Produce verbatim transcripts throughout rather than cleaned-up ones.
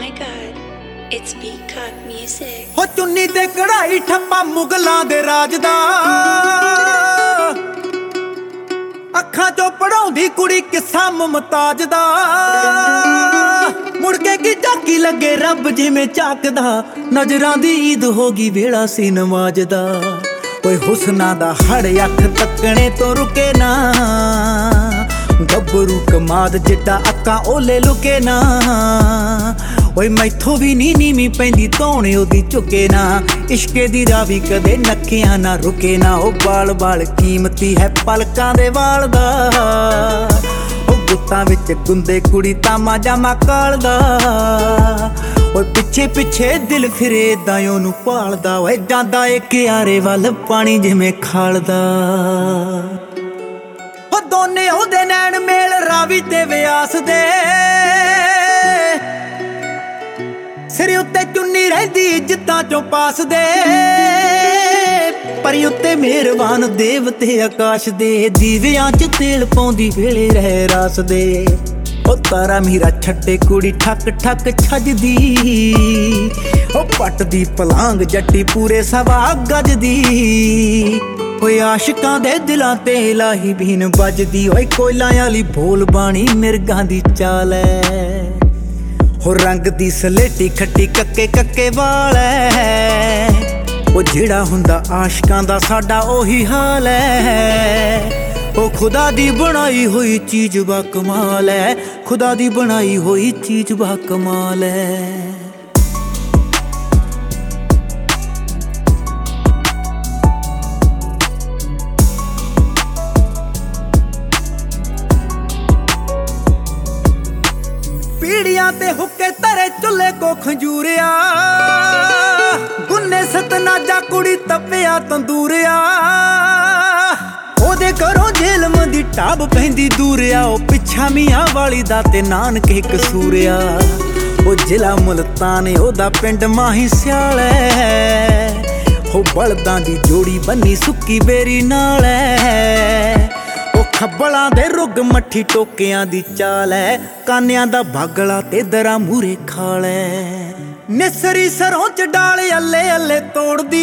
my god, it's Peacock music. हो चुन्नी ते कढ़ाई ठप्पा मुगलां दे राज दा, अखां चों पढ़ाउंदी कुड़ी किस्सा मुमताज दा। मुड़ के की झाकी लगे रब जिवें झाकदा, नजरां दी ईद होगी वेला सी नमाज दा। ओए हुस्ना दा हड़ अख तकने तो रुके ना, गब्बरू कमाद जिड्डा अक्कां ओले लुके ना। ओए मैथों भी नी नीवी पैंदी धौने ओदी झुके ना, इश्के दी रावी कदे नक्कियां ना रुके ना। ओ बाल बाल कीमती है पलकां दे वाल दा, ओ गुत्तां विच गुंदे कुड़ी तामा जामा कालदा। ओए पिछे पिछे दिल फिरे दा ओनू भालदा, ओए जांदा ए क्यारे वल पानी जिवें खालदा। ओ दोने ओदे नैन मेल रावी ते व्यास दे, सिर उत्ते चुन्नी रहिंदी इज्जतां चों पास दे। परी उत्ते मेहरबान देवते आकाश दे, दीवियां च तेल पाउंदी वेले रह रास दे। ओ तारा मीरा छट्टे कुड़ी ठक ठक छजदी, ओ पट दी पलांग जट्टी पूरे सवा गज दी। ओए आशिकां दे दिलां ते इलाही बीन बजदी, ओए कोयलां आली बोल बाणी मिर्गां दी चाल ऐ। हो रंग दी सलेटी खट्टी कक्के कक्के वाल है, ओ जिहड़ा हुंदा आशिकां दा साडा ओही हाल है। ओ खुदा दी बनाई हुई चीज बा कमाल है, खुदा दी बनाई हुई चीज बा कमाल है। पीड़ियां ते हुक्के धरे चुल्हे को खंजूरिया, गुन्ने सतनाजा कुड़ी तप्पिया तंदूरिया। ओदे घरों जेलम दी टाब पैंदी दूरिया, ओ पिछा मियां वाली दा ते नानके कसूरिया। ओ जिला मुल्तान ओदा पिंड माही स्याल है, हो बलदां दी जोड़ी बन्नी सुक्की बेरी नाल है। ओ खब्बलां दे रुग मट्ठी टोकियां दी चाल है, कानियां दा भागला ते दरा मूरे खाल है। निसरी सरों च डाल अल्ले अल्ले तोड़दी,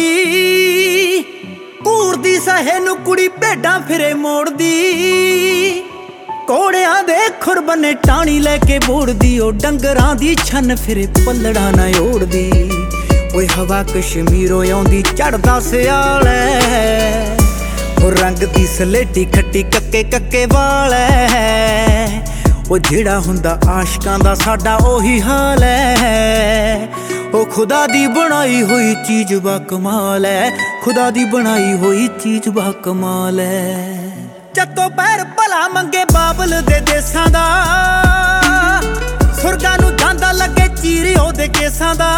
घूरदी सहे नू कुड़ी भेडां फिरे मोड़दी। कोड़ियां दे खुर बन्ने टाणी लैके बोड़दी, ओ डंगरां दी छन फिरे पलड़ा ना ओड़दी। ओए हवा कश्मीरों आउंदी चढ़दा सियाल है, ओ रंग दी सलेटी खट्टी कक्के कक्के वाल है। ओ जिहड़ा हुंदा आशिकां दा साडा ओही हाल है। ओ खुदा दी बनाई हुई चीज बा कमाल है, खुदा दी बनाई हुई चीज बा कमाल है। चत्तो पैर भला मंगे बाबल दे देसां दा, सुरगां नू जांदा लगे चीरी ओदे केसां दा।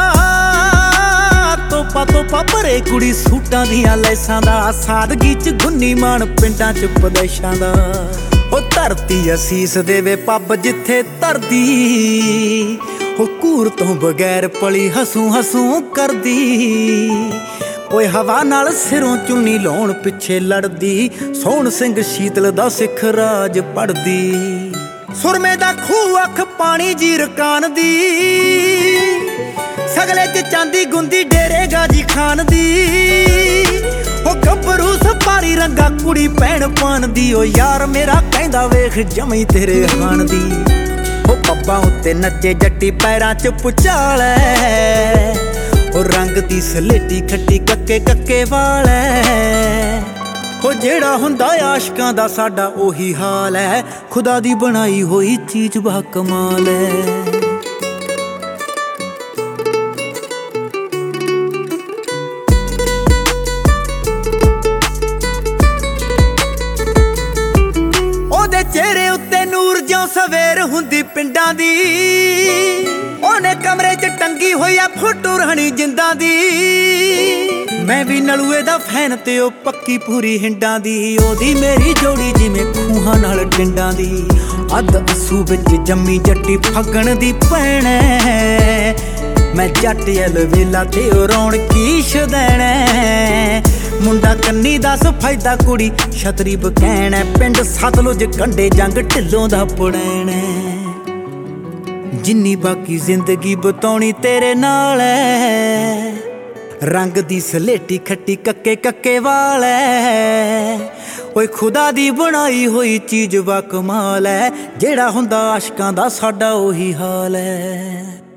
तोपा तोपा भरे कुड़ी सूटां दियां लैसां दा, सादगी च गुन्नी मान पिंडां च प्रदेशां दा। ओ धरती असीस देवे पब जिथे धरदी, ओ घूर तो बगैर पली हसूं हसूं करदी। ओए हवा नाल सिरों चुन्नी लाउण पिछे लड़दी, सोहण सिंह शीतल दा सिख राज पढ़दी। सुरमे दा खूह अख पानी जीर कान दी, सगले च चांदी गुंदी डेरे गाजी खान दी। ओ गब्बरू सपारी रंगा कुड़ी भैण पान दी, ओ यार मेरा कहंदा वेख जमी तेरे हान दी। ओ पब्बां उत्ते नच्चे जट्टी पैरां च पुचाल है, ओ रंग दी सलेटी खट्टी कक्के कक्के वाल है। ओ जेड़ा हुंदा आशिकां दा साडा ओही हाल है, खुदा दी बनाई होई चीज बा कमाल है। चेहरे उत्ते नूर ज्यों सवेर हुंदी पिंडां दी, ओने कमरे च टंगी होई आ फोटो रहनी जिंदां दी। मैं भी नलुए दा फैन ते ओ पक्की पूरी हिंडां दी, ओदी मेरी जोड़ी जिवें खूहां नाल टिंडां दी। अध असू विच जम्मी जट्टी फगण दी भैण ऐ, मैं जट अल वेला ते ओ रौणकी शदैण ऐ। मुंडा कन्नी दस फायदा कुड़ी छतरी बकैन, पिंड सतलुज कंढे जंग ढिल्लों दा पड़ैन। ਜਿੰਨੀ ਬਾਕੀ ਜ਼ਿੰਦਗੀ ਬਤਾਉਣੀ ਤੇਰੇ ਨਾਲ ਐ। ਰੰਗ ਦੀ ਸਲੇਟੀ ਖੱਟੀ ਕੱਕੇ ਕੱਕੇ ਵਾਲ ਐ। ਓਏ ਖੁਦਾ ਦੀ ਬਣਾਈ ਹੋਈ ਚੀਜ਼ ਵਾ ਕਮਾਲ ਐ। ਜਿਹੜਾ ਹੁੰਦਾ ਆਸ਼ਕਾਂ ਦਾ ਸਾਡਾ ਉਹੀ ਹਾਲ ਐ।